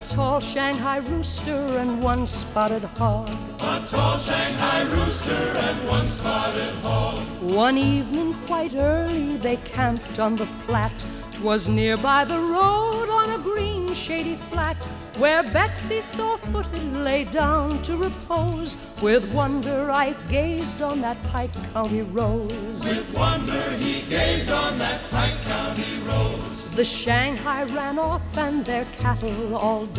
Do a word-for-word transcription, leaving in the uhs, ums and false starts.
tall Shanghai rooster and one spotted hog. A tall Shanghai rooster and one spotted hog. One evening quite early they camped on the Platte. 'Twas near by the road on a green shady flat, where Betsy sore-footed lay down to repose. With wonder Ike gazed on that Pike County rose. With wonder he gazed on that Pike County rose. The Shanghai ran off and their cattle all